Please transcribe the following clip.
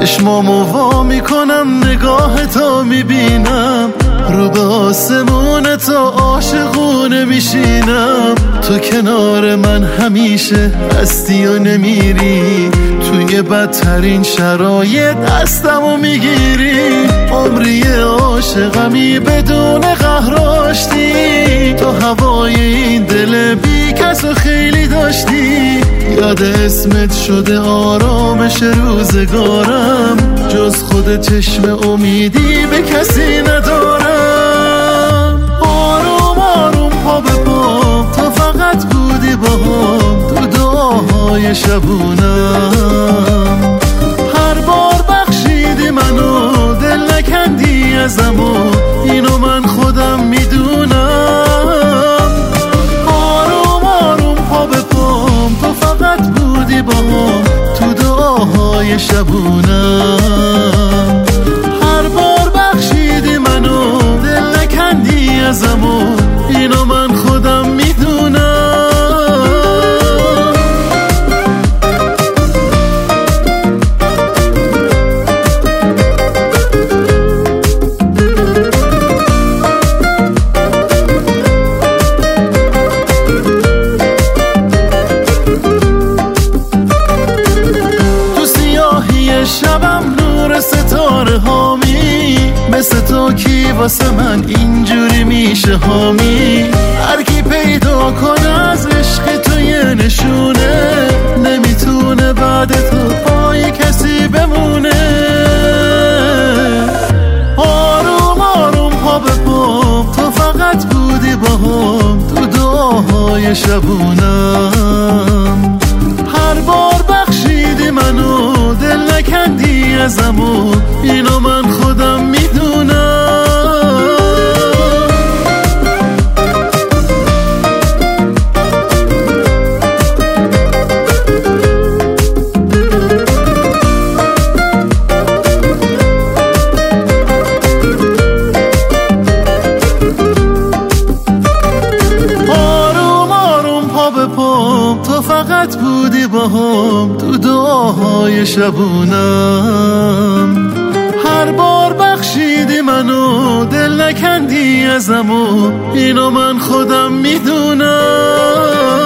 چشمامو وا میکنم نگاه تو میبینم، رو به آسمون تو عاشقونه میشینم. تو کنار من همیشه هستی و نمیری، توی بدترین شرایط دستمو میگیری. عمری عاشقمی بدون قهر آشتی، تو هوای این دل بی کسو خیلی داشتی. یاد اسمت شده آرامش روزگارم، جز خود چشم امیدی به کسی ندارم. آروم آروم پا به پام تو فقط بودی باهام، تو دعاهای شبونم. هر بار بخشیدی منو، دل نکندی ازم و اینو من خودم میدونم. آروم آروم پا به پام تو فقط بودی باهام، تو دعاهای شبونم. هر بار بخشیدی منو، دل نکندی ازم و اینو من خودم میدونم. شبم نور ستاره هامی، مثل تو کی واسه من اینجوری میشه حامی. هر کی پیدا کنه از عشق تو یه نشونه، نمیتونه بعد تو پای کسی بمونه. آروم آروم پا به پام تو فقط بودی باهام، تو دعاهای شبونم. هر بار بخشیدی منو، دل نکندی ازم و اینو من خودم میدونم. تو فقط بودی باهام، تو دعاهای شبونم. هر بار بخشیدی منو، دل نکندی ازم و اینو من خودم میدونم.